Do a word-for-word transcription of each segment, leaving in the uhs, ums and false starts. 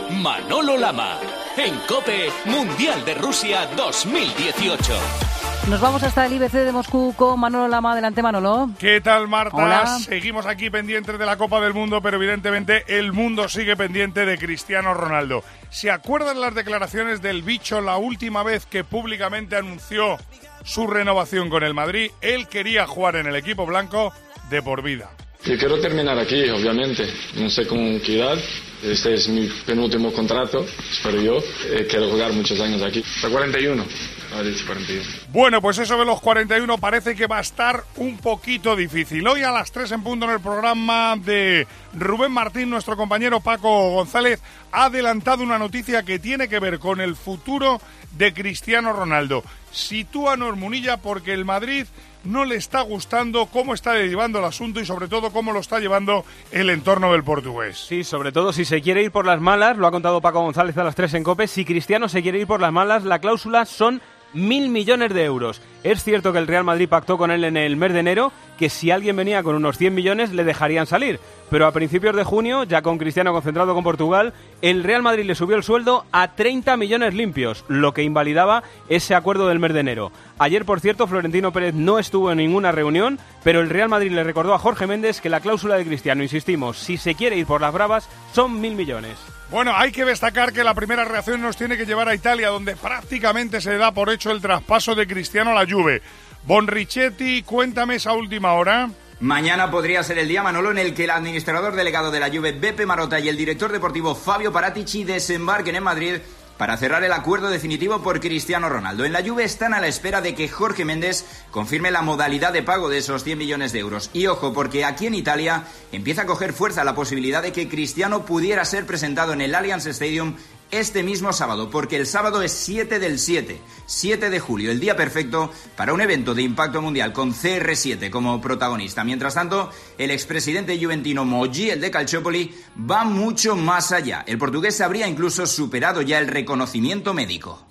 Manolo Lama. En COPE, Mundial de Rusia dos mil dieciocho. Nos vamos hasta el I B C de Moscú con Manolo Lama. Adelante, Manolo. ¿Qué tal, Marta? Hola. Seguimos aquí pendientes de la Copa del Mundo, pero evidentemente el mundo sigue pendiente de Cristiano Ronaldo. ¿Se acuerdan las declaraciones del bicho la última vez que públicamente anunció su renovación con el Madrid? Él quería jugar en el equipo blanco de por vida. Yo quiero terminar aquí, obviamente. No sé con qué edad. Este es mi penúltimo contrato, espero yo. Eh, quiero jugar muchos años aquí. Hasta cuarenta y uno. Ha dicho cuarenta y uno. Bueno, pues eso de los cuarenta y uno parece que va a estar un poquito difícil. Hoy a las tres en punto en el programa de Rubén Martín, nuestro compañero Paco González ha adelantado una noticia que tiene que ver con el futuro de Cristiano Ronaldo. Sitúanos, Munilla, porque el Madrid no le está gustando cómo está llevando el asunto y sobre todo cómo lo está llevando el entorno del portugués. Sí, sobre todo si se quiere ir por las malas, lo ha contado Paco González a las tres en COPE, si Cristiano se quiere ir por las malas, la cláusula son mil millones de euros. Es cierto que el Real Madrid pactó con él en el mes de enero que si alguien venía con unos cien millones le dejarían salir, pero a principios de junio, ya con Cristiano concentrado con Portugal, el Real Madrid le subió el sueldo a treinta millones limpios, lo que invalidaba ese acuerdo del mes de enero. Ayer, por cierto, Florentino Pérez no estuvo en ninguna reunión, pero el Real Madrid le recordó a Jorge Méndez que la cláusula de Cristiano, insistimos, si se quiere ir por las bravas, son mil millones. Bueno, hay que destacar que la primera reacción nos tiene que llevar a Italia, donde prácticamente se da por hecho el traspaso de Cristiano a la Juve. Bonrichetti, cuéntame esa última hora. Mañana podría ser el día, Manolo, en el que el administrador delegado de la Juve, Beppe Marotta, y el director deportivo, Fabio Paratici, desembarquen en Madrid para cerrar el acuerdo definitivo por Cristiano Ronaldo. En la Juve están a la espera de que Jorge Méndez confirme la modalidad de pago de esos cien millones de euros. Y ojo, porque aquí en Italia empieza a coger fuerza la posibilidad de que Cristiano pudiera ser presentado en el Allianz Stadium este mismo sábado, porque el sábado es siete del siete, siete de julio, el día perfecto para un evento de impacto mundial con C R siete como protagonista. Mientras tanto, el expresidente juventino Moggi, el de Calciopoli, va mucho más allá. El portugués habría incluso superado ya el reconocimiento médico.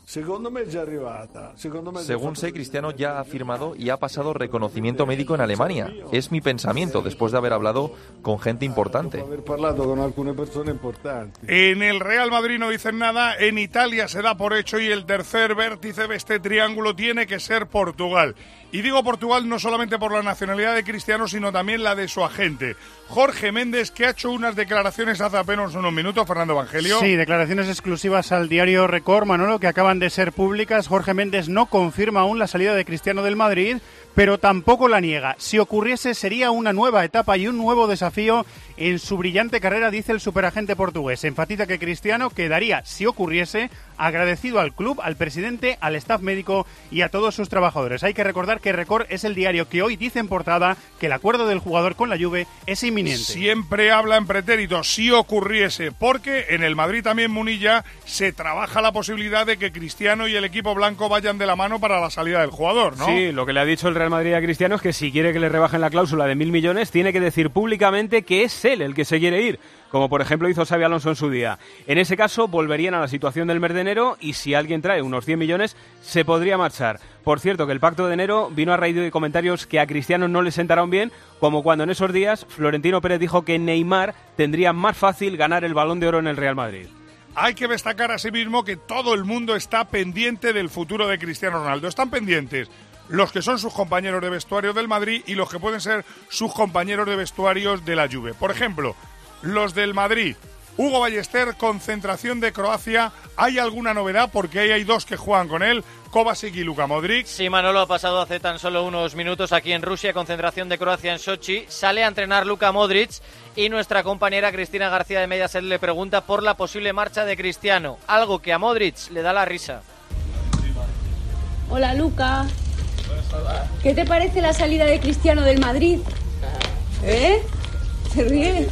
Según sé, Cristiano ya ha firmado y ha pasado reconocimiento médico en Alemania. Es mi pensamiento después de haber hablado con gente importante. En el Real Madrid no dicen nada, en Italia se da por hecho y el tercer vértice de este triángulo tiene que ser Portugal. Y digo Portugal no solamente por la nacionalidad de Cristiano, sino también la de su agente, Jorge Méndez, que ha hecho unas declaraciones hace apenas unos minutos. Fernando Evangelio. Sí, declaraciones exclusivas al diario Record, Manolo, que acaban de ser públicas. Jorge Méndez no confirma aún la salida de Cristiano del Madrid, pero tampoco la niega. Si ocurriese, sería una nueva etapa y un nuevo desafío en su brillante carrera, dice el superagente portugués. Enfatiza que Cristiano quedaría, si ocurriese, agradecido al club, al presidente, al staff médico y a todos sus trabajadores. Hay que recordar que Record es el diario que hoy dice en portada que el acuerdo del jugador con la Juve es inminente. Siempre habla en pretérito, si ocurriese, porque en el Madrid también, Munilla, se trabaja la posibilidad de que Cristiano y el equipo blanco vayan de la mano para la salida del jugador, ¿no? Sí, lo que le ha dicho el Real Madrid a Cristiano es que si quiere que le rebajen la cláusula de mil millones, tiene que decir públicamente que es él el que se quiere ir, como por ejemplo hizo Xabi Alonso en su día. En ese caso volverían a la situación del mes de enero y si alguien trae unos cien millones se podría marchar. Por cierto, que el pacto de enero vino a raíz de comentarios que a Cristiano no le sentaron bien, como cuando en esos días Florentino Pérez dijo que Neymar tendría más fácil ganar el Balón de Oro en el Real Madrid. Hay que destacar asimismo que todo el mundo está pendiente del futuro de Cristiano Ronaldo. Están pendientes los que son sus compañeros de vestuario del Madrid y los que pueden ser sus compañeros de vestuarios de la Juve. Por ejemplo, los del Madrid. Hugo Ballester, concentración de Croacia. ¿Hay alguna novedad? Porque ahí hay dos que juegan con él, Kovacic y Luka Modric. Sí, Manolo, ha pasado hace tan solo unos minutos aquí en Rusia, concentración de Croacia en Sochi. Sale a entrenar Luka Modric y nuestra compañera Cristina García de Mediaset le pregunta por la posible marcha de Cristiano, algo que a Modric le da la risa. Hola, Luka. ¿Qué te parece la salida de Cristiano del Madrid? ¿Eh? ¿Se ríe?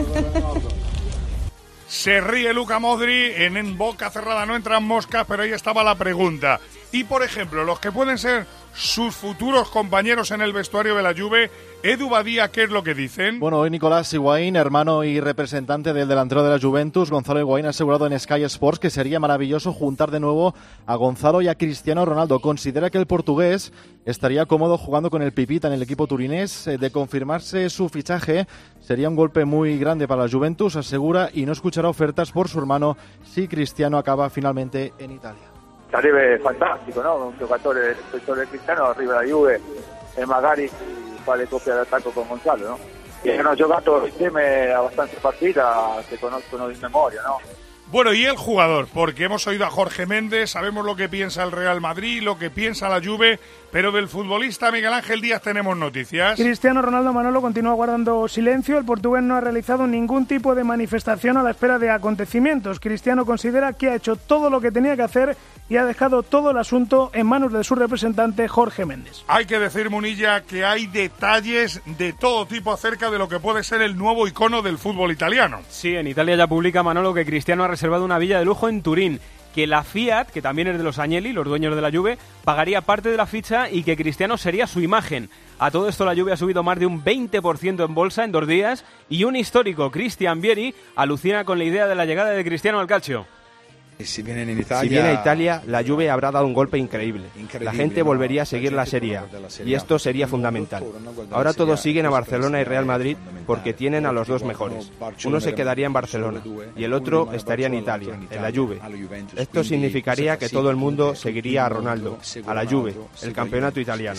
Se ríe Luka Modric, en, en boca cerrada no entran moscas, pero ahí estaba la pregunta. Y por ejemplo, los que pueden ser sus futuros compañeros en el vestuario de la Juve. Edu Badía, ¿qué es lo que dicen? Bueno, hoy Nicolás Higuaín, hermano y representante del delantero de la Juventus, Gonzalo Higuaín, ha asegurado en Sky Sports que sería maravilloso juntar de nuevo a Gonzalo y a Cristiano Ronaldo. Considera que el portugués estaría cómodo jugando con el Pipita en el equipo turinés. De confirmarse su fichaje, sería un golpe muy grande para la Juventus, asegura, y no escuchará ofertas por su hermano si Cristiano acaba finalmente en Italia. Sarebbe fantastico, no? Un giocatore del settore Cristiano arriva alla Juve e magari fare coppia d'attacco con Gonzalo, no? E hanno giocato insieme abbastanza partita, se conoscono di memoria, no? Bueno, y el jugador, porque hemos oído a Jorge Méndez, sabemos lo que piensa el Real Madrid, lo que piensa la Juve, pero del futbolista Miguel Ángel Díaz tenemos noticias. Cristiano Ronaldo Manolo continúa guardando silencio. El portugués no ha realizado ningún tipo de manifestación a la espera de acontecimientos. Cristiano considera que ha hecho todo lo que tenía que hacer y ha dejado todo el asunto en manos de su representante Jorge Méndez. Hay que decir, Munilla, que hay detalles de todo tipo acerca de lo que puede ser el nuevo icono del fútbol italiano. Sí, en Italia ya publica Manolo que Cristiano ha reservado una villa de lujo en Turín, que la Fiat, que también es de los Agnelli, los dueños de la Juve, pagaría parte de la ficha y que Cristiano sería su imagen. A todo esto la Juve ha subido más de un veinte por ciento en bolsa en dos días y un histórico, Cristian Vieri, alucina con la idea de la llegada de Cristiano al calcio. Si viene, Italia, si viene a Italia, la Juve habrá dado un golpe increíble. increíble la gente volvería a seguir la Serie A y esto sería fundamental. Ahora todos siguen a Barcelona y Real Madrid porque tienen a los dos mejores. Uno se quedaría en Barcelona y el otro estaría en Italia, en la Juve. Esto significaría que todo el mundo seguiría a Ronaldo, a la Juve, el campeonato italiano.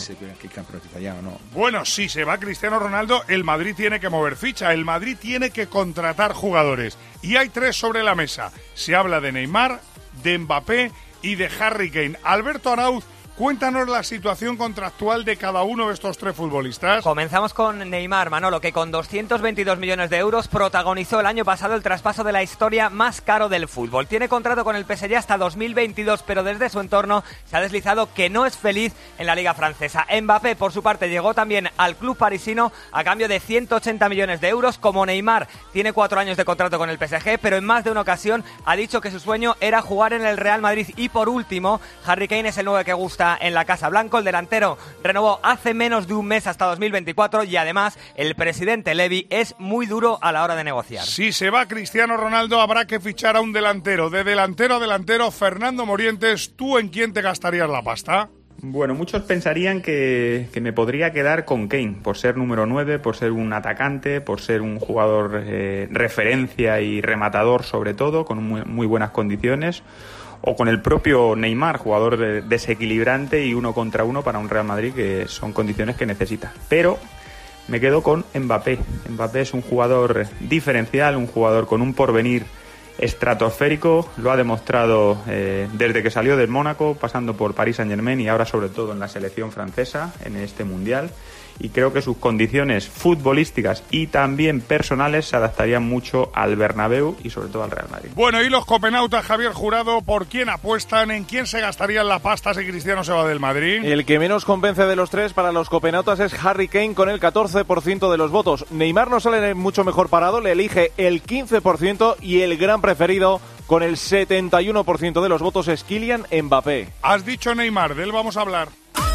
Bueno, si se va Cristiano Ronaldo, el Madrid tiene que mover ficha, el Madrid tiene que contratar jugadores. Y hay tres sobre la mesa. Se habla de Neymar, de Mbappé y de Harry Kane. Alberto Arauz, cuéntanos la situación contractual de cada uno de estos tres futbolistas. Comenzamos con Neymar, Manolo, que con doscientos veintidós millones de euros protagonizó el año pasado el traspaso de la historia más caro del fútbol. Tiene contrato con el P S G hasta dos mil veintidós, pero desde su entorno se ha deslizado que no es feliz en la liga francesa. Mbappé, por su parte, llegó también al club parisino a cambio de ciento ochenta millones de euros. Como Neymar, tiene cuatro años de contrato con el P S G, pero en más de una ocasión ha dicho que su sueño era jugar en el Real Madrid. Y por último, Harry Kane es el nueve que gusta en la Casa Blanca. El delantero renovó hace menos de un mes hasta dos mil veinticuatro y además el presidente Levy es muy duro a la hora de negociar. Si se va Cristiano Ronaldo habrá que fichar a un delantero. De delantero a delantero, Fernando Morientes, ¿tú en quién te gastarías la pasta? Bueno, muchos pensarían que, que me podría quedar con Kane, por ser número nueve, por ser un atacante, por ser un jugador eh, referencia y rematador sobre todo, con muy, muy buenas condiciones. O con el propio Neymar, jugador desequilibrante y uno contra uno para un Real Madrid, que son condiciones que necesita. Pero me quedo con Mbappé. Mbappé es un jugador diferencial, un jugador con un porvenir estratosférico. Lo ha demostrado eh, desde que salió del Mónaco, pasando por Paris Saint-Germain y ahora sobre todo en la selección francesa, en este Mundial. Y creo que sus condiciones futbolísticas y también personales se adaptarían mucho al Bernabéu y sobre todo al Real Madrid. Bueno, y los copenautas, Javier Jurado, ¿por quién apuestan? ¿En quién se gastarían la pasta si Cristiano se va del Madrid? El que menos convence de los tres para los copenautas es Harry Kane con el catorce por ciento de los votos. Neymar no sale mucho mejor parado, le elige el quince por ciento y el gran preferido con el setenta y uno por ciento de los votos es Kylian Mbappé. Has dicho Neymar, de él vamos a hablar.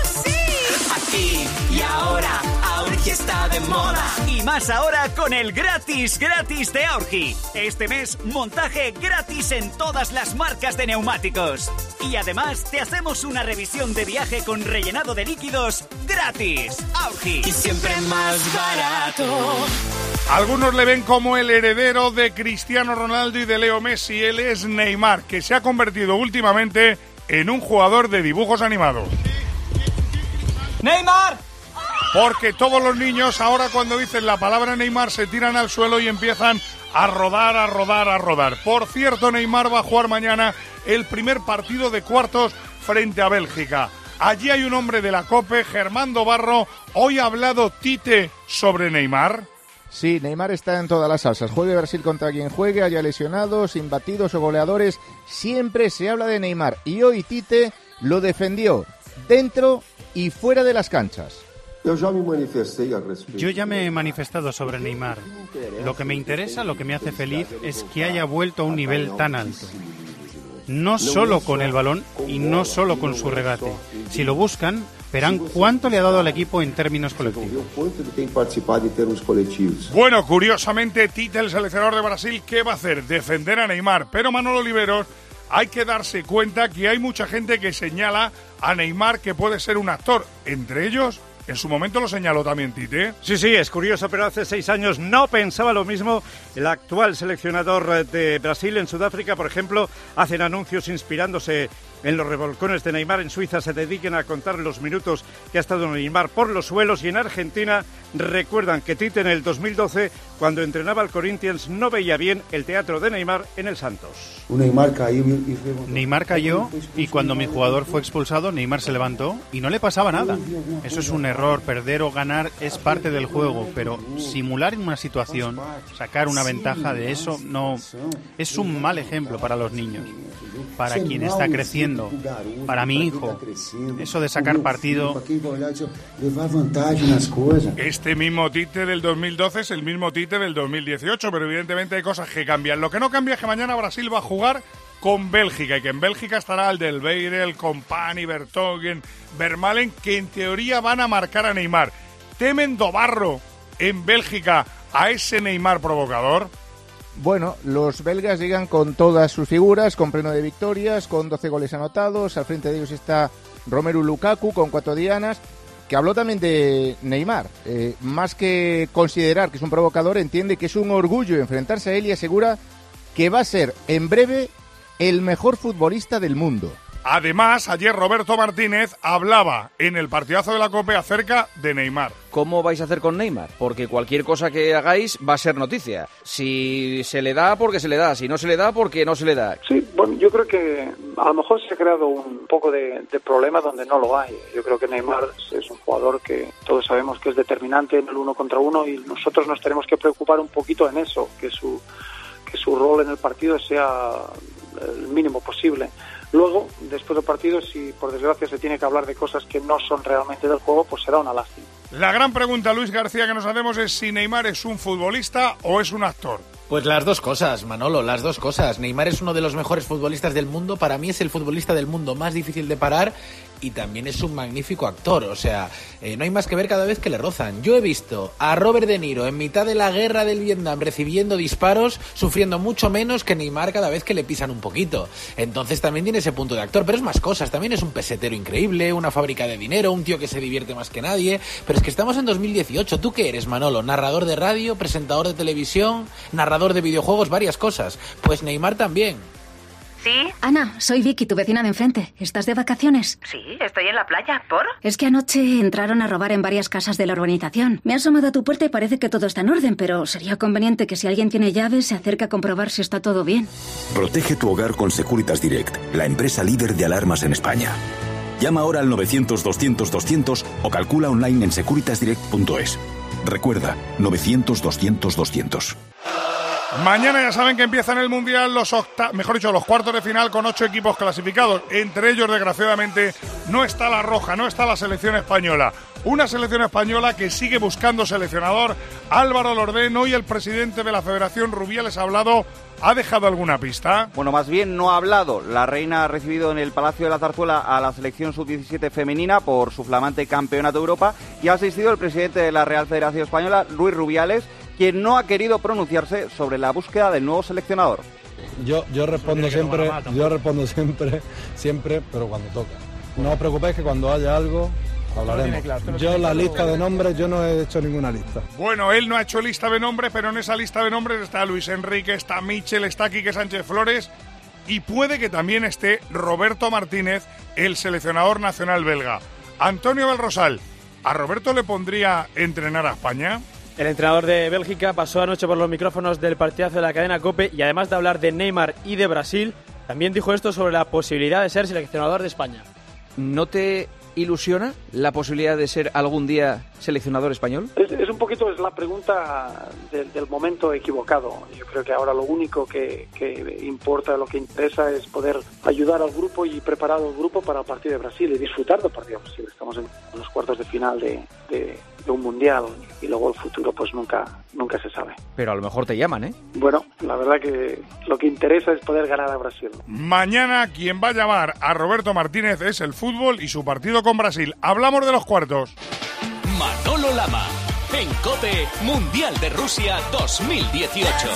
Aquí y ahora, Aurgi está de moda. Y más ahora con el gratis, gratis de Aurgi. Este mes, montaje gratis en todas las marcas de neumáticos. Y además, te hacemos una revisión de viaje con rellenado de líquidos gratis. Aurgi. Y siempre más barato. Algunos le ven como el heredero de Cristiano Ronaldo y de Leo Messi. Él es Neymar, que se ha convertido últimamente en un jugador de dibujos animados. ¡Neymar! Porque todos los niños ahora cuando dicen la palabra Neymar se tiran al suelo y empiezan a rodar, a rodar, a rodar. Por cierto, Neymar va a jugar mañana el primer partido de cuartos frente a Bélgica. Allí hay un hombre de la COPE, Germando Barro. Hoy ha hablado Tite sobre Neymar. Sí, Neymar está en todas las salsas. Juegue Brasil contra quien juegue, haya lesionados, imbatidos o goleadores. Siempre se habla de Neymar. Y hoy Tite lo defendió dentro y fuera de las canchas. Yo ya me he manifestado sobre Neymar. Lo que me interesa, lo que me hace feliz es que haya vuelto a un nivel tan alto. No solo con el balón y no solo con su regate. Si lo buscan, verán cuánto le ha dado al equipo en términos colectivos. Bueno, curiosamente, Tite, el seleccionador de Brasil, ¿qué va a hacer? Defender a Neymar. Pero Manolo Oliveros, hay que darse cuenta que hay mucha gente que señala a Neymar que puede ser un actor. Entre ellos, en su momento lo señaló también Tite. Sí, sí, es curioso, pero hace seis años no pensaba lo mismo el actual seleccionador de Brasil. En Sudáfrica, por ejemplo, hacen anuncios inspirándose en los revolcones de Neymar. En Suiza se dediquen a contar los minutos que ha estado Neymar por los suelos. Y en Argentina recuerdan que Tite en el dos mil doce, cuando entrenaba al Corinthians, no veía bien el teatro de Neymar en el Santos. Neymar cayó, Neymar cayó y cuando mi jugador fue expulsado, Neymar se levantó y no le pasaba nada. Eso es un error. Perder o ganar es parte del juego, pero simular en una situación, sacar una ventaja de eso, no es un mal ejemplo para los niños, para quien está creciendo, para mi hijo. Eso de sacar partido. Este mismo Tite del dos mil doce es el mismo Tite del dos mil dieciocho, pero evidentemente hay cosas que cambian. Lo que no cambia es que mañana Brasil va a jugar con Bélgica y que en Bélgica estará Alderweireld, Kompany, Vertonghen, Vermaelen, que en teoría van a marcar a Neymar. ¿Temen Dobarro en Bélgica a ese Neymar provocador? Bueno, los belgas llegan con todas sus figuras, con pleno de victorias, con doce goles anotados. Al frente de ellos está Romelu Lukaku con cuatro dianas, que habló también de Neymar. Eh, más que considerar que es un provocador, entiende que es un orgullo enfrentarse a él y asegura que va a ser en breve el mejor futbolista del mundo. Además, ayer Roberto Martínez hablaba en el partidazo de la COPE acerca de Neymar. ¿Cómo vais a hacer con Neymar? Porque cualquier cosa que hagáis va a ser noticia. Si se le da, porque se le da. Si no se le da, porque no se le da. Sí, bueno, yo creo que a lo mejor se ha creado un poco de, de problema donde no lo hay. Yo creo que Neymar es un jugador que todos sabemos que es determinante en el uno contra uno y nosotros nos tenemos que preocupar un poquito en eso, que su, que su rol en el partido sea el mínimo posible. Luego, después del partido, si por desgracia se tiene que hablar de cosas que no son realmente del juego, pues será una lástima. La gran pregunta, Luis García, que nos hacemos es si Neymar es un futbolista o es un actor. Pues las dos cosas, Manolo, las dos cosas. Neymar es uno de los mejores futbolistas del mundo. Para mí es el futbolista del mundo más difícil de parar y también es un magnífico actor. O sea, eh, no hay más que ver cada vez que le rozan. Yo he visto a Robert De Niro en mitad de la guerra del Vietnam recibiendo disparos, sufriendo mucho menos que Neymar cada vez que le pisan un poquito. Entonces también tiene ese punto de actor, pero es más cosas. También es un pesetero increíble, una fábrica de dinero, un tío que se divierte más que nadie. Pero es que estamos en dos mil dieciocho. ¿Tú qué eres, Manolo? ¿Narrador de radio? ¿Presentador de televisión? ¿Narrador de videojuegos? Varias cosas. Pues Neymar también. ¿Sí? Ana, soy Vicky, tu vecina de enfrente. ¿Estás de vacaciones? Sí, estoy en la playa. ¿Por? Es que anoche entraron a robar en varias casas de la urbanización. Me he asomado a tu puerta y parece que todo está en orden, pero sería conveniente que si alguien tiene llaves se acerque a comprobar si está todo bien. Protege tu hogar con Securitas Direct, la empresa líder de alarmas en España. Llama ahora al novecientos doscientos doscientos o calcula online en securitas direct punto es. Recuerda, novecientos doscientos doscientos. Mañana ya saben que empiezan el Mundial los octa- mejor dicho, los cuartos de final con ocho equipos clasificados. Entre ellos, desgraciadamente, no está la roja, no está la selección española. Una selección española que sigue buscando seleccionador. Álvaro Lordén, hoy el presidente de la Federación Rubiales ha hablado. ¿Ha dejado alguna pista? Bueno, más bien no ha hablado. La reina ha recibido en el Palacio de la Zarzuela a la selección sub diecisiete femenina por su flamante campeonato de Europa y ha asistido el presidente de la Real Federación Española, Luis Rubiales, quien no ha querido pronunciarse sobre la búsqueda del nuevo seleccionador. Yo, yo respondo siempre, yo respondo siempre, siempre, pero cuando toca. No os preocupéis que cuando haya algo hablaremos. Yo la lista de nombres, yo no he hecho ninguna lista. Bueno, él no ha hecho lista de nombres, pero en esa lista de nombres está Luis Enrique, está Michel, está Quique Sánchez Flores y puede que también esté Roberto Martínez, el seleccionador nacional belga. Antonio Belrosal, ¿a Roberto le pondría entrenar a España? El entrenador de Bélgica pasó anoche por los micrófonos del partidazo de la cadena COPE y además de hablar de Neymar y de Brasil, también dijo esto sobre la posibilidad de ser seleccionador de España. ¿No te ilusiona la posibilidad de ser algún día seleccionador español? Es, es un poquito es la pregunta del, del momento equivocado. Yo creo que ahora lo único que, que importa, lo que interesa es poder ayudar al grupo y preparar al grupo para el partido de Brasil y disfrutar del partido de Brasil. Estamos en los cuartos de final de, de, de un mundial, y luego el futuro pues nunca nunca se sabe. Pero a lo mejor te llaman, ¿eh? Bueno, la verdad que lo que interesa es poder ganar a Brasil. Mañana quien va a llamar a Roberto Martínez es el fútbol y su partido con Brasil. Hablamos de los cuartos. Manolo Lama, en COPE, Mundial de Rusia dos mil dieciocho.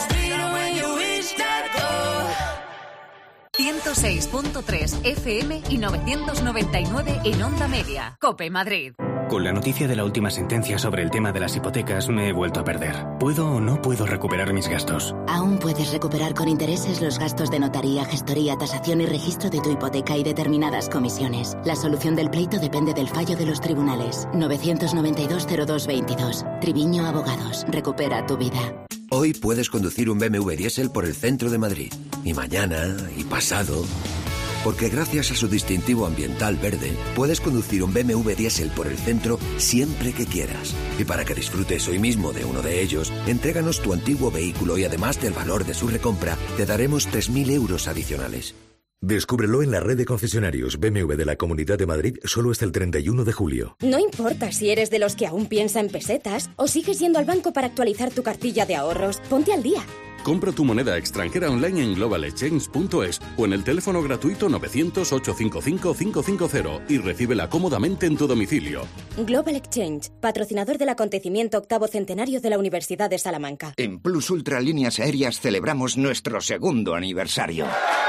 ciento seis punto tres F M y novecientos noventa y nueve en Onda Media. COPE Madrid. Con la noticia de la última sentencia sobre el tema de las hipotecas me he vuelto a perder. ¿Puedo o no puedo recuperar mis gastos? Aún puedes recuperar con intereses los gastos de notaría, gestoría, tasación y registro de tu hipoteca y determinadas comisiones. La solución del pleito depende del fallo de los tribunales. novecientos noventa y dos cero dos veintidós. Triviño Abogados. Recupera tu vida. Hoy puedes conducir un B M W diésel por el centro de Madrid. Y mañana, y pasado. Porque gracias a su distintivo ambiental verde, puedes conducir un B M W diésel por el centro siempre que quieras. Y para que disfrutes hoy mismo de uno de ellos, entréganos tu antiguo vehículo y además del valor de su recompra, te daremos tres mil euros adicionales. Descúbrelo en la red de concesionarios B M W de la Comunidad de Madrid solo hasta el treinta y uno de julio. No importa si eres de los que aún piensa en pesetas o sigues yendo al banco para actualizar tu cartilla de ahorros. Ponte al día. Compra tu moneda extranjera online en global exchange punto es o en el teléfono gratuito novecientos, ochocientos cincuenta y cinco, quinientos cincuenta y recíbela cómodamente en tu domicilio. Global Exchange, patrocinador del acontecimiento octavo centenario de la Universidad de Salamanca. En Plus Ultra Líneas Aéreas celebramos nuestro segundo aniversario.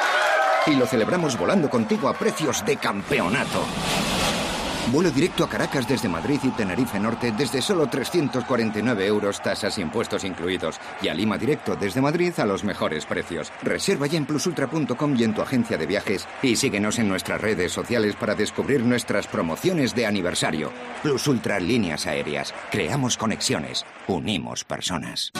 Y lo celebramos volando contigo a precios de campeonato. Vuelo directo a Caracas desde Madrid y Tenerife Norte desde solo trescientos cuarenta y nueve euros, tasas e impuestos incluidos. Y a Lima directo desde Madrid a los mejores precios. Reserva ya en plus ultra punto com y en tu agencia de viajes. Y síguenos en nuestras redes sociales para descubrir nuestras promociones de aniversario. Plus Ultra Líneas Aéreas. Creamos conexiones. Unimos personas.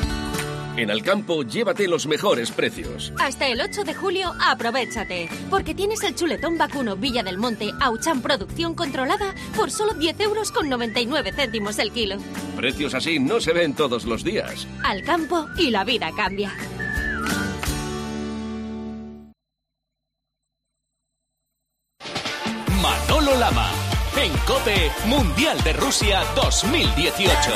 En Alcampo, llévate los mejores precios. Hasta el ocho de julio, aprovéchate. Porque tienes el chuletón vacuno Villa del Monte Auchan Producción Controlada por solo diez euros con noventa y nueve céntimos el kilo. Precios así no se ven todos los días. Alcampo y la vida cambia. Manolo Lama, en COPE, Mundial de Rusia dos mil dieciocho.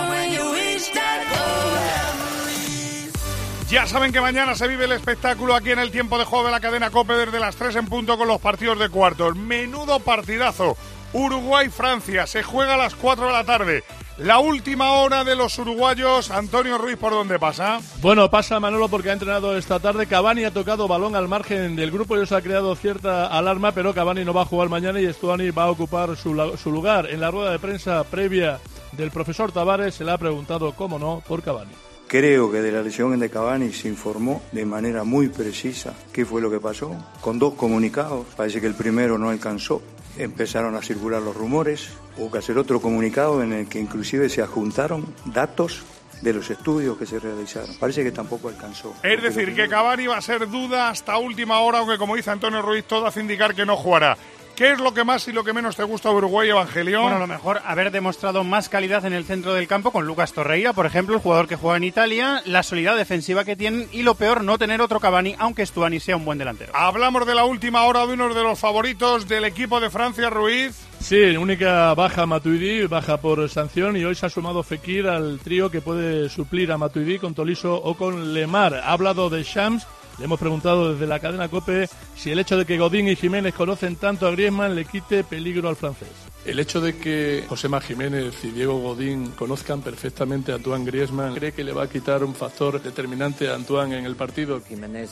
Ya saben que mañana se vive el espectáculo aquí en el tiempo de juego de la cadena COPE desde las tres en punto con los partidos de cuartos. Menudo partidazo. Uruguay-Francia se juega a las cuatro de la tarde. La última hora de los uruguayos. Antonio Ruiz, ¿por dónde pasa? Bueno, pasa Manolo porque ha entrenado esta tarde. Cavani ha tocado balón al margen del grupo y eso ha creado cierta alarma, pero Cavani no va a jugar mañana y Stuani va a ocupar su, su lugar. En la rueda de prensa previa del profesor Tavares se le ha preguntado, cómo no, por Cavani. Creo que de la lesión de Cavani se informó de manera muy precisa qué fue lo que pasó, con dos comunicados. Parece que el primero no alcanzó, empezaron a circular los rumores, hubo que hacer otro comunicado en el que inclusive se adjuntaron datos de los estudios que se realizaron. Parece que tampoco alcanzó. Es decir, que Cavani va a ser duda hasta última hora, aunque como dice Antonio Ruiz, todo hace indicar que no jugará. ¿Qué es lo que más y lo que menos te gusta de Uruguay, Evangelio? Bueno, lo mejor, haber demostrado más calidad en el centro del campo con Lucas Torreira, por ejemplo, el jugador que juega en Italia, la solidez defensiva que tienen y lo peor, no tener otro Cavani, aunque Stuani sea un buen delantero. Hablamos de la última hora de uno de los favoritos del equipo de Francia, Ruiz. Sí, única baja Matuidi, baja por sanción, y hoy se ha sumado Fekir al trío que puede suplir a Matuidi con Tolisso o con Lemar. Ha hablado de Shams. Le hemos preguntado desde la cadena COPE si el hecho de que Godín y Jiménez conocen tanto a Griezmann le quite peligro al francés. El hecho de que Josema Jiménez y Diego Godín conozcan perfectamente a Antoine Griezmann, ¿cree que le va a quitar un factor determinante a Antoine en el partido? Jiménez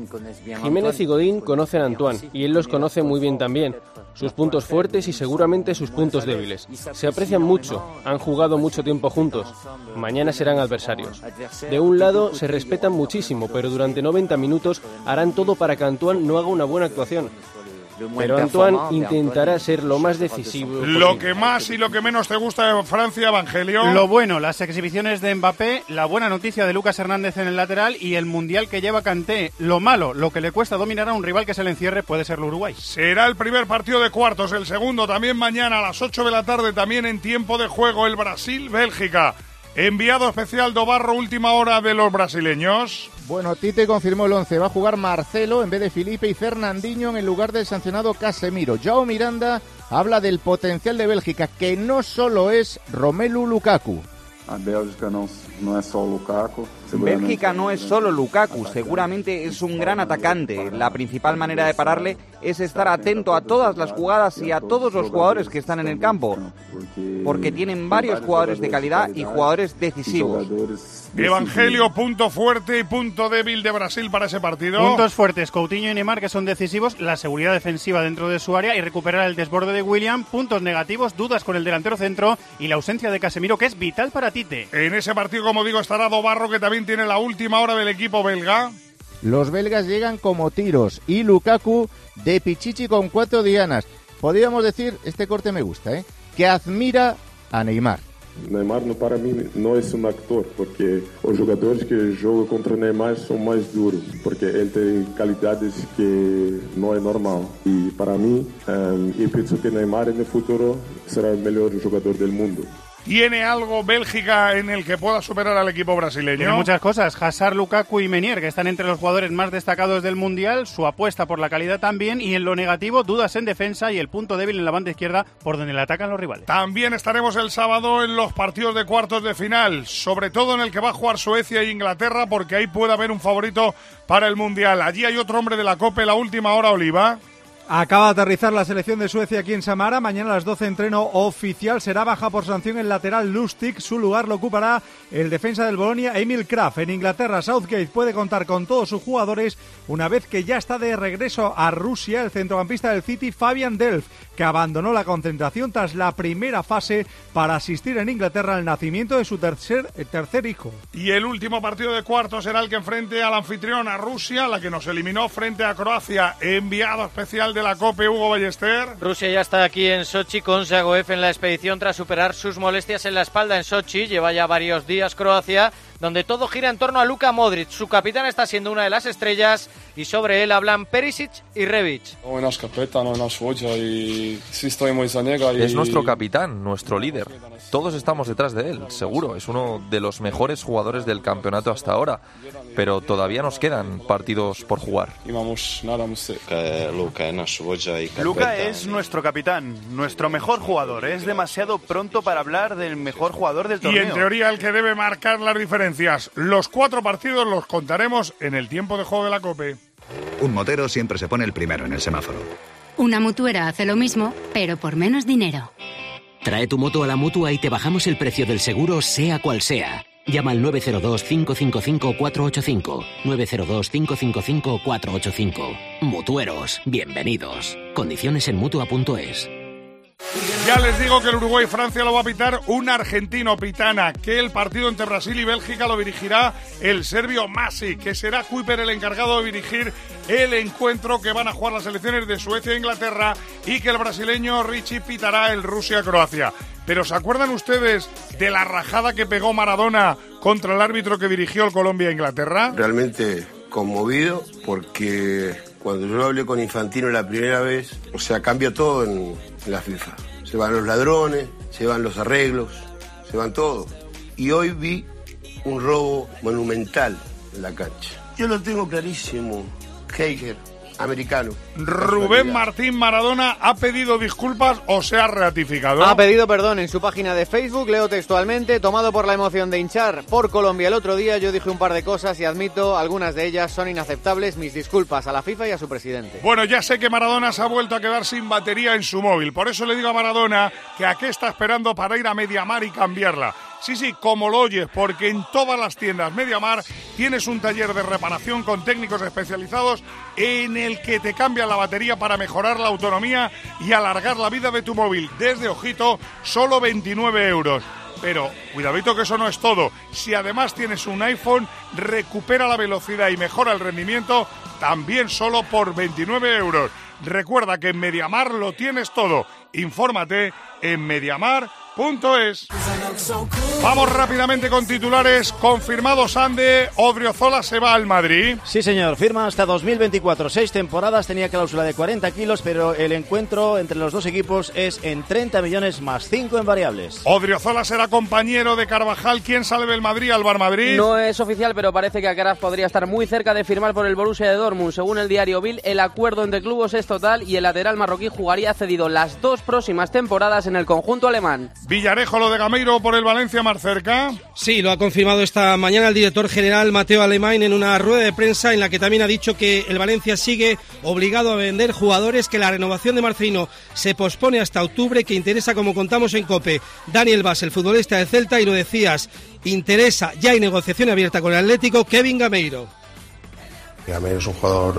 y Godín conocen a Antoine y él los conoce muy bien también. Sus puntos fuertes y seguramente sus puntos débiles. Se aprecian mucho, han jugado mucho tiempo juntos. Mañana serán adversarios. De un lado se respetan muchísimo, pero durante noventa minutos harán todo para que Antoine no haga una buena actuación. Pero Antoine intentará ser lo más decisivo posible. Lo que más y lo que menos te gusta de Francia, Evangelio. Lo bueno, las exhibiciones de Mbappé, la buena noticia de Lucas Hernández en el lateral y el mundial que lleva Kanté. Lo malo, lo que le cuesta dominar a un rival que se le encierre puede ser el Uruguay. Será el primer partido de cuartos, el segundo también mañana a las ocho de la tarde, también en tiempo de juego, el Brasil-Bélgica. Enviado especial Dobarro, última hora de los brasileños. Bueno, Tite confirmó el once. Va a jugar Marcelo en vez de Felipe y Fernandinho en el lugar del sancionado Casemiro. Joao Miranda habla del potencial de Bélgica, que no solo es Romelu Lukaku. A Bélgica no, no es solo Lukaku. Bélgica no es solo Lukaku, seguramente es un gran atacante. La principal manera de pararle es estar atento a todas las jugadas y a todos los jugadores que están en el campo, porque tienen varios jugadores de calidad y jugadores decisivos. Evangelio, punto fuerte y punto débil de Brasil para ese partido. Puntos fuertes, Coutinho y Neymar, que son decisivos, la seguridad defensiva dentro de su área y recuperar el desborde de William. Puntos negativos, dudas con el delantero centro y la ausencia de Casemiro, que es vital para Tite. En ese partido, como digo, estará Dobarro, que también tiene la última hora del equipo belga. Los belgas llegan como tiros y Lukaku de pichichi con cuatro dianas. Podríamos decir, este corte me gusta, ¿eh? que admira a Neymar. Neymar para mí no es un actor, porque los jugadores que juegan contra Neymar son más duros, porque él tiene calidades que no es normal. Y para mí, um, yo pienso que Neymar en el futuro será el mejor jugador del mundo. ¿Tiene algo Bélgica en el que pueda superar al equipo brasileño? Tiene muchas cosas. Hazard, Lukaku y Meunier, que están entre los jugadores más destacados del Mundial. Su apuesta por la calidad también. Y en lo negativo, dudas en defensa y el punto débil en la banda izquierda, por donde le atacan los rivales. También estaremos el sábado en los partidos de cuartos de final, sobre todo en el que va a jugar Suecia e Inglaterra, porque ahí puede haber un favorito para el Mundial. Allí hay otro hombre de la Copa, la última hora, Oliva. Acaba de aterrizar la selección de Suecia aquí en Samara. Mañana a las doce entreno oficial. Será baja por sanción el lateral Lustig. Su lugar lo ocupará el defensa del Bolonia, Emil Kraft. En Inglaterra, Southgate puede contar con todos sus jugadores una vez que ya está de regreso a Rusia el centrocampista del City, Fabian Delph, que abandonó la concentración tras la primera fase para asistir en Inglaterra al nacimiento de su tercer, tercer hijo. Y el último partido de cuartos será el que enfrente al anfitrión, a Rusia, la que nos eliminó frente a Croacia. Enviado especial de la Copa, Hugo Ballester. Rusia ya está aquí en Sochi con Zagoev en la expedición tras superar sus molestias en la espalda en Sochi. Lleva ya varios días Croacia, donde todo gira en torno a Luka Modric. Su capitán está siendo una de las estrellas y sobre él hablan Perisic y Rebic. Es nuestro capitán, nuestro líder. Todos estamos detrás de él, seguro. Es uno de los mejores jugadores del campeonato hasta ahora. Pero todavía nos quedan partidos por jugar. Luka es nuestro capitán, nuestro mejor jugador. Es demasiado pronto para hablar del mejor jugador del torneo. Y en teoría el que debe marcar las diferencias. Los cuatro partidos los contaremos en el tiempo de juego de la COPE. Un motero siempre se pone el primero en el semáforo. Una mutuera hace lo mismo, pero por menos dinero. Trae tu moto a la Mutua y te bajamos el precio del seguro, sea cual sea. Llama al nueve cero dos, cinco cinco cinco, cuatro ocho cinco. nueve cero dos, cinco cinco cinco, cuatro ocho cinco. Mutueros, bienvenidos. Condiciones en Mutua punto es. Ya les digo que el Uruguay-Francia lo va a pitar un argentino, Pitana, que el partido entre Brasil y Bélgica lo dirigirá el serbio Masi, que será Kuiper el encargado de dirigir el encuentro que van a jugar las selecciones de Suecia e Inglaterra y que el brasileño Richie pitará el Rusia-Croacia. Pero ¿se acuerdan ustedes de la rajada que pegó Maradona contra el árbitro que dirigió el Colombia-Inglaterra? Realmente conmovido porque cuando yo hablé con Infantino la primera vez, o sea, cambia todo en, en la FIFA. Se van los ladrones, se van los arreglos, se van todo. Y hoy vi un robo monumental en la cancha. Yo lo tengo clarísimo. Heiger, americano. Rubén Martín Maradona ha pedido disculpas o se ha ratificado. Ha pedido perdón en su página de Facebook, leo textualmente: tomado por la emoción de hinchar por Colombia el otro día, yo dije un par de cosas y admito, algunas de ellas son inaceptables, mis disculpas a la FIFA y a su presidente. Bueno, ya sé que Maradona se ha vuelto a quedar sin batería en su móvil, por eso le digo a Maradona que a qué está esperando para ir a Mediamar y cambiarla. Sí, sí, como lo oyes, porque en todas las tiendas Mediamar tienes un taller de reparación con técnicos especializados en el que te cambian la batería para mejorar la autonomía y alargar la vida de tu móvil. Desde, ojito, solo veintinueve euros. Pero cuidadito que eso no es todo. Si además tienes un iPhone, recupera la velocidad y mejora el rendimiento también solo por veintinueve euros. Recuerda que en Mediamar lo tienes todo. Infórmate en mediamar punto es. Vamos rápidamente con titulares confirmados. Ande, Odriozola se va al Madrid. Sí, señor, firma hasta dos mil veinticuatro, seis temporadas, tenía cláusula de cuarenta kilos, pero el encuentro entre los dos equipos es en treinta millones más cinco en variables. Odriozola será compañero de Carvajal. ¿Quién sale del Madrid al Bar Madrid? No es oficial, pero parece que Alcaraz podría estar muy cerca de firmar por el Borussia de Dortmund. Según el diario Bild, el acuerdo entre clubes es total y el lateral marroquí jugaría cedido las dos próximas temporadas en el conjunto alemán. Villarejo, lo de Gameiro por el Valencia más cerca. Sí, lo ha confirmado esta mañana el director general Mateo Alemán en una rueda de prensa en la que también ha dicho que el Valencia sigue obligado a vender jugadores, que la renovación de Marcelino se pospone hasta octubre, que interesa, como contamos en COPE, Daniel Vaz, el futbolista del Celta, y lo decías, interesa, ya hay negociación abierta con el Atlético, Kevin Gameiro. Gameiro es un jugador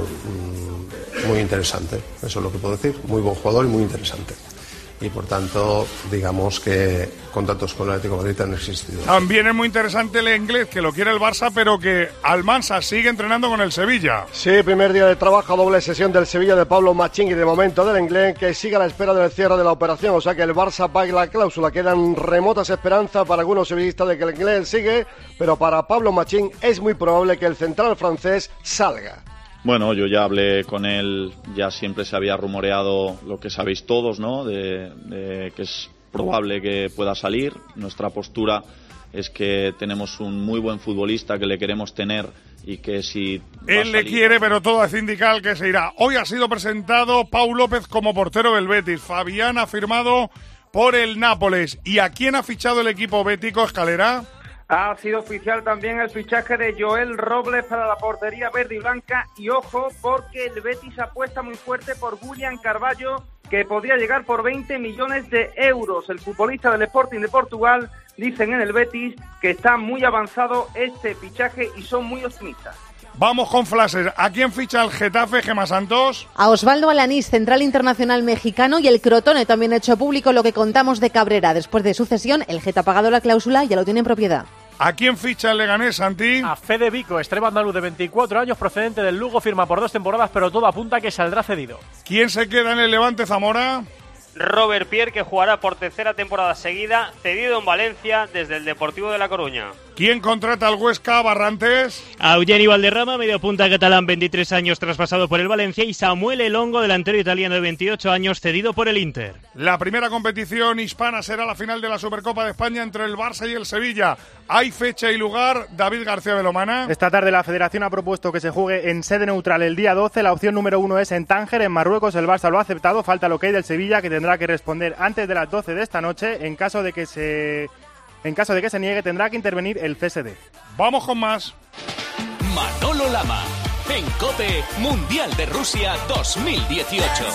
mmm, muy interesante, eso es lo que puedo decir, muy buen jugador y muy interesante. Y por tanto, digamos que contactos con el Atlético de Madrid han existido. También es muy interesante el inglés, que lo quiere el Barça, pero que Almansa sigue entrenando con el Sevilla. Sí, primer día de trabajo, doble sesión del Sevilla de Pablo Machín y de momento del inglés, que sigue a la espera del cierre de la operación. O sea que el Barça pague la cláusula. Quedan remotas esperanzas para algunos sevillistas de que el inglés sigue, pero para Pablo Machín es muy probable que el central francés salga. Bueno, yo ya hablé con él, ya siempre se había rumoreado lo que sabéis todos, ¿no? De, de que es probable que pueda salir. Nuestra postura es que tenemos un muy buen futbolista que le queremos tener y que si... Él le quiere, pero todo es sindical que se irá. Hoy ha sido presentado Pau López como portero del Betis. Fabián ha firmado por el Nápoles. ¿Y a quién ha fichado el equipo bético, Escalera? Ha sido oficial también el fichaje de Joel Robles para la portería verde y blanca. Y ojo, porque el Betis apuesta muy fuerte por William Carvalho, que podría llegar por veinte millones de euros. El futbolista del Sporting de Portugal, dicen en el Betis, que está muy avanzado este fichaje y son muy optimistas. Vamos con flashes. ¿A quién ficha el Getafe, Gemma Santos? A Osvaldo Alanís, central internacional mexicano, y el Crotone también ha hecho público lo que contamos de Cabrera. Después de su cesión, el Geta ha pagado la cláusula y ya lo tiene en propiedad. ¿A quién ficha el Leganés, Santi? A Fede Vico, extremo andaluz de veinticuatro años, procedente del Lugo, firma por dos temporadas, pero todo apunta a que saldrá cedido. ¿Quién se queda en el Levante, Zamora? Robert Pierre, que jugará por tercera temporada seguida, cedido en Valencia desde el Deportivo de La Coruña. ¿Quién contrata al Huesca, Barrantes? A Eugeni Valderrama, medio punta catalán, veintitrés años, traspasado por el Valencia, y Samuel Elongo, delantero italiano de veintiocho años, cedido por el Inter. La primera competición hispana será la final de la Supercopa de España entre el Barça y el Sevilla. ¿Hay fecha y lugar? David García Belomana. Esta tarde la Federación ha propuesto que se juegue en sede neutral el día doce. La opción número uno es en Tánger, en Marruecos. El Barça lo ha aceptado. Falta el ok del Sevilla, que tendrá que responder antes de las doce de esta noche. En caso de que se... En caso de que se niegue, tendrá que intervenir el C S D. Vamos con más. Manolo Lama, en COPE, Mundial de Rusia dos mil dieciocho.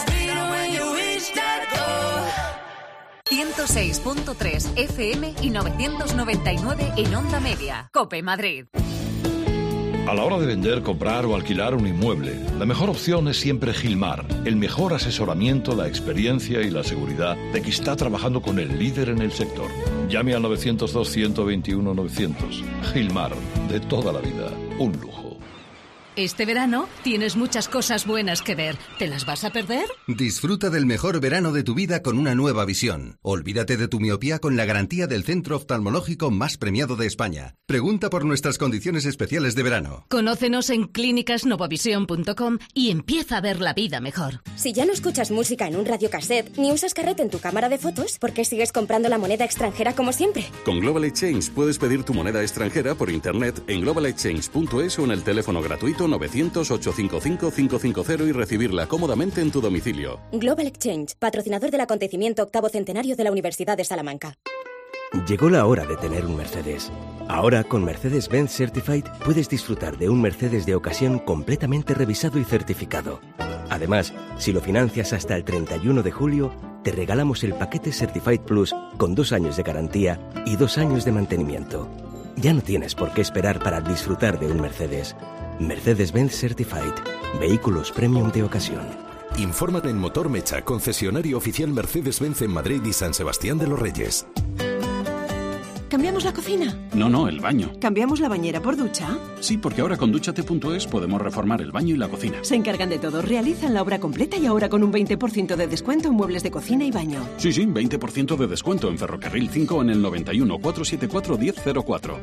ciento seis punto tres F M y novecientos noventa y nueve en Onda Media. COPE Madrid. A la hora de vender, comprar o alquilar un inmueble, la mejor opción es siempre Gilmar. El mejor asesoramiento, la experiencia y la seguridad de que está trabajando con el líder en el sector. Llame al novecientos dos, ciento veintiuno, novecientos. Gilmar, de toda la vida, un lujo. Este verano tienes muchas cosas buenas que ver. ¿Te las vas a perder? Disfruta del mejor verano de tu vida con una nueva visión. Olvídate de tu miopía con la garantía del centro oftalmológico más premiado de España. Pregunta por nuestras condiciones especiales de verano. Conócenos en clínicas novavisión punto com y empieza a ver la vida mejor. Si ya no escuchas música en un radiocassette ni usas carrete en tu cámara de fotos, ¿por qué sigues comprando la moneda extranjera como siempre? Con Global Exchange puedes pedir tu moneda extranjera por internet en global exchange punto es o en el teléfono gratuito novecientos, ochocientos cincuenta y cinco, quinientos cincuenta y recibirla cómodamente en tu domicilio. Global Exchange, patrocinador del acontecimiento octavo centenario de la Universidad de Salamanca. Llegó la hora de tener un Mercedes. Ahora, con Mercedes-Benz Certified, puedes disfrutar de un Mercedes de ocasión completamente revisado y certificado. Además, si lo financias hasta el treinta y uno de julio, te regalamos el paquete Certified Plus con dos años de garantía y dos años de mantenimiento. Ya no tienes por qué esperar para disfrutar de un Mercedes. Mercedes-Benz Certified. Vehículos premium de ocasión. Infórmate en Motor Mecha, concesionario oficial Mercedes-Benz en Madrid y San Sebastián de los Reyes. ¿Cambiamos la cocina? No, no, el baño. ¿Cambiamos la bañera por ducha? Sí, porque ahora con dúchate punto es podemos reformar el baño y la cocina. Se encargan de todo, realizan la obra completa y ahora con un veinte por ciento de descuento en muebles de cocina y baño. Sí, sí, veinte por ciento de descuento en Ferrocarril cinco en el noventa y uno, cuatrocientos setenta y cuatro, diez cero cuatro.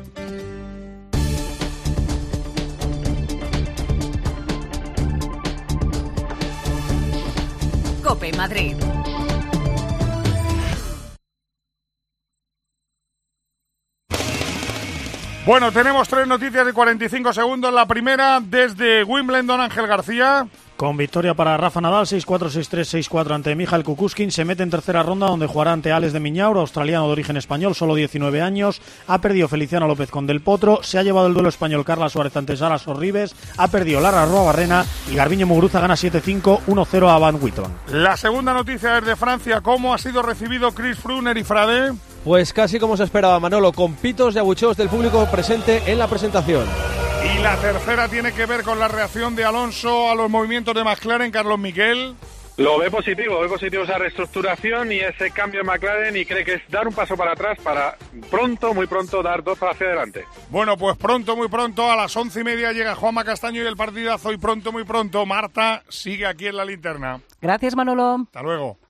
COPE Madrid. Bueno, tenemos tres noticias de cuarenta y cinco segundos. La primera desde Wimbledon, Ángel García. Con victoria para Rafa Nadal, seis cuatro, seis tres, seis cuatro ante Michael Kukushkin. Se mete en tercera ronda donde jugará ante Alex de Miñaur, australiano de origen español, solo diecinueve años. Ha perdido Feliciano López con Del Potro. Se ha llevado el duelo español Carla Suárez ante Sara Sorribes. Ha perdido Lara Arruabarrena y Garbiñe Muguruza gana siete cinco, uno cero a Van Witteman. La segunda noticia desde Francia. ¿Cómo ha sido recibido Chris Froome y Frade? Pues casi como se esperaba, Manolo, con pitos y abucheos del público presente en la presentación. Y la tercera tiene que ver con la reacción de Alonso a los movimientos de McLaren, Carlos Miquel. Lo ve positivo, ve positivo esa reestructuración y ese cambio en McLaren y cree que es dar un paso para atrás para pronto, muy pronto, dar dos hacia adelante. Bueno, pues pronto, muy pronto, a las once y media llega Juanma Castaño y el partidazo y pronto, muy pronto, Marta sigue aquí en la linterna. Gracias, Manolo. Hasta luego.